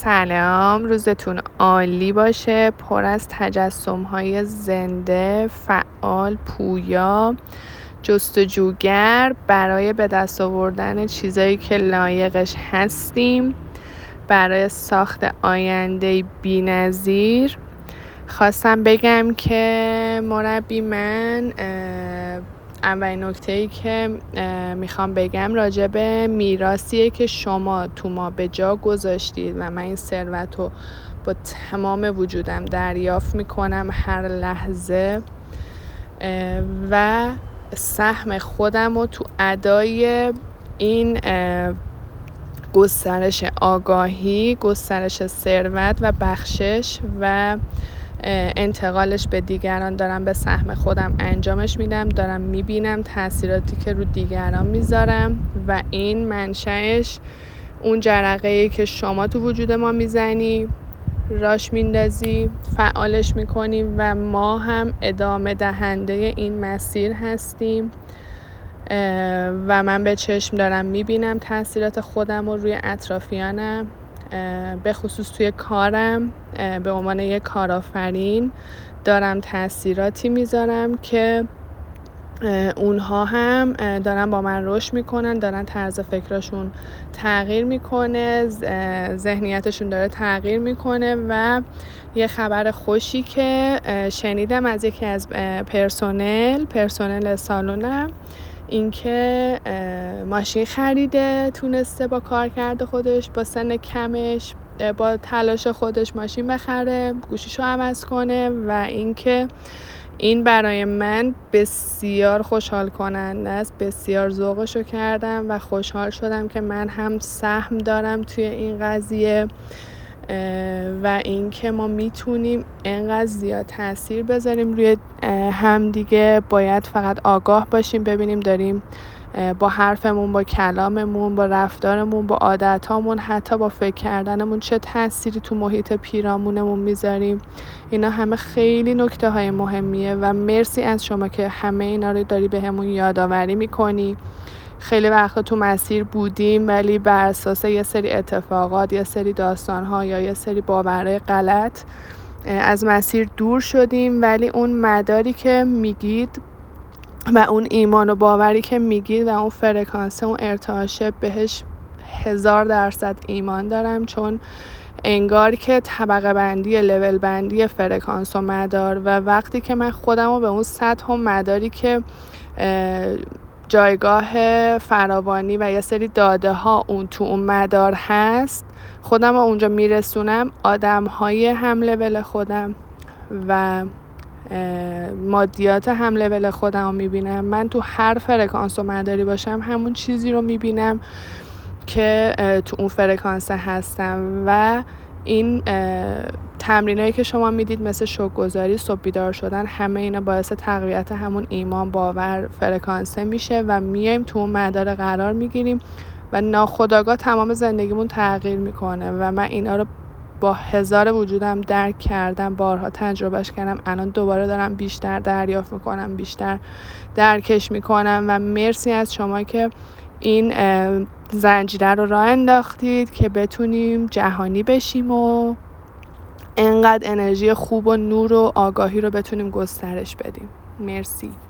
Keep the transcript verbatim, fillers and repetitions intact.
سلام، روزتون عالی باشه، پر از تجسم‌های زنده، فعال، پویا، جستجوگر برای به دست آوردن چیزایی که لایقش هستیم، برای ساخت آینده بی‌نظیر. خواستم بگم که مربی من اولین نکته‌ای که میخوام بگم راجع به میراثیه که شما تو ما به جا گذاشتید و من این ثروت رو با تمام وجودم دریافت میکنم هر لحظه و سهم خودم رو تو ادای این گسترش آگاهی، گسترش ثروت و بخشش و انتقالش به دیگران دارم به سهم خودم انجامش میدم، دارم میبینم تاثیراتی که رو دیگران میذارم و این منشأش اون جرقه‌ای که شما تو وجود ما میزنی، راش میندازی، فعالش میکنی و ما هم ادامه دهنده این مسیر هستیم و من به چشم دارم میبینم تاثیرات خودم رو روی اطرافیانم، به خصوص توی کارم به عنوان یک کارآفرین دارم تاثیراتی میذارم که اونها هم دارن با من رشد میکنن، دارن طرز فکرشون تغییر میکنه، ذهنیتشون داره تغییر میکنه. و یه خبر خوشی که شنیدم از یکی از پرسنل پرسنل سالونم این که ماشین خریده، تونسته با کار کرده خودش، با سن کمش، با تلاش خودش ماشین بخره، گوشیشو عوض کنه و اینکه این برای من بسیار خوشحال کننده است. بسیار ذوقشو کردم و خوشحال شدم که من هم سهم دارم توی این قضیه و اینکه ما میتونیم انقدر زیاد تاثیر بذاریم روی همدیگه. باید فقط آگاه باشیم، ببینیم داریم با حرفمون، با کلاممون، با رفتارمون، با عادتامون، حتی با فکر کردنمون چه تأثیری تو محیط پیرامونمون میذاریم. اینا همه خیلی نکته های مهمیه و مرسی از شما که همه اینا رو داری به همون یادآوری میکنی. خیلی وقتا تو مسیر بودیم ولی بر اساس یه سری اتفاقات، یه سری داستان‌ها یا یه سری باورهای غلط از مسیر دور شدیم، ولی اون مداری که میگید و اون ایمان و باوری که میگید و اون فرکانسه، اون ارتعاشه، بهش هزار درصد ایمان دارم، چون انگار که طبقه بندی، لول بندی فرکانس و مدار و وقتی که من خودم رو به اون سطح و مداری که جایگاه فراوانی و یه سری داده ها اون تو اون مدار هست خودم رو اونجا میرسونم، آدم های هم لول خودم و مادیات هم لول خودم رو میبینم. من تو هر فرکانس و مداری باشم همون چیزی رو میبینم که تو اون فرکانس هستم و این تمرینایی که شما میدید مثل شوک‌گذاری، صبح بیدار شدن، همه اینا باعث تقویت همون ایمان، باور، فرکانسه میشه و میایم تو اون مدار قرار میگیریم و ناخودآگاه تمام زندگیمون تغییر میکنه و من اینا رو با هزار وجودم درک کردم، بارها تجربهش کردم، الان دوباره دارم بیشتر دریافت میکنم، بیشتر درکش میکنم و مرسی از شما که این زنجیره رو راه انداختید که بتونیم جهانی بشیم و انقدر انرژی خوب و نور و آگاهی رو بتونیم گسترش بدیم. مرسی.